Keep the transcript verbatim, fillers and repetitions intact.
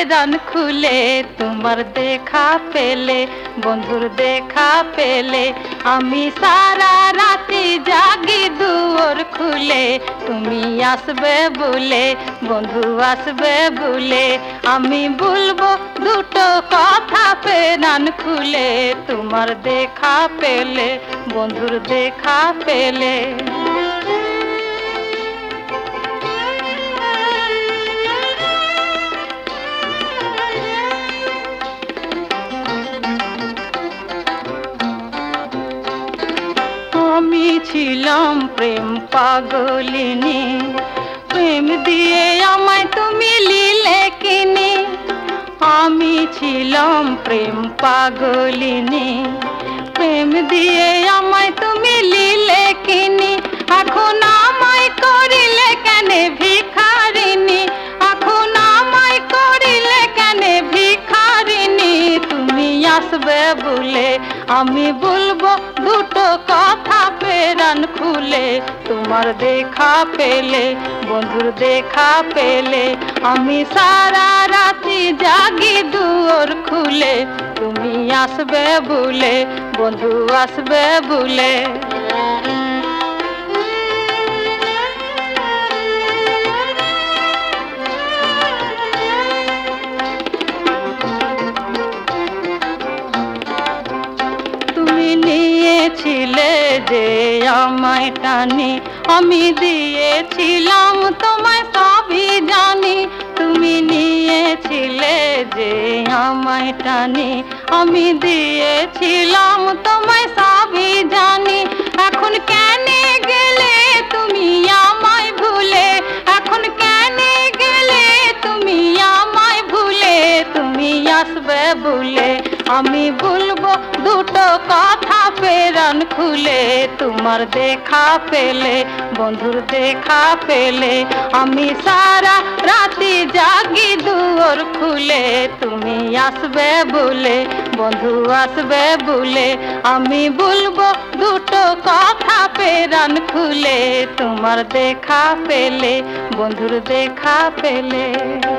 প্রাণ খুলে তোমার দেখা পেলে বন্ধুর দেখা পেলে আমি সারা রাতি জাগি দুয়ার খুলে তুমি আসবে বলে বন্ধু আসবে বলে আমি বলবো দুটো কথা প্রাণ খুলে তোমার দেখা পেলে বন্ধুর দেখা পেলে। আমি ছিলাম প্রেম পাগলিনী প্রেম দিয়ে আমায় তুমি লিলে কিনি আমি ছিলাম প্রেম পাগলিনী প্রেম দিয়ে আমায় তুমি লিলে কিনি এখন আমায় করিলে কেন ভিখারিনী এখন আমায় করিলে কেন ভিখারিনী তুমি আসবে বলে আমি বলবো দুটো কথা প্রাণ খুলে তোমার দেখা পেলে বন্ধুর দেখা পেলে আমি সারা রাতি জাগি দুয়ার খুলে তুমি আসবে বলে বন্ধু আসবে বলে। নিয়েছিলে যে আমায় টানি আমি দিয়েছিলাম তোমায় সবই জানি তুমি নিয়েছিলে যে আমায় টানি আমি দিয়েছিলাম তোমায় সবই জানি এখন কেন গেলে তুমি আমায় ভুলে এখন কেন গেলে তুমি আমায় ভুলে তুমি আসবে বলে আমি বলবো দুটো কথা প্রাণ খুলে তোমার দেখা পেলে বন্ধুর দেখা পেলে আমি সারা রাতি জাগি দুয়ার খুলে তুমি আসবে বলে বন্ধু আসবে বলে আমি বলবো দুটো কথা প্রাণ খুলে তোমার দেখা পেলে বন্ধুর দেখা পেলে।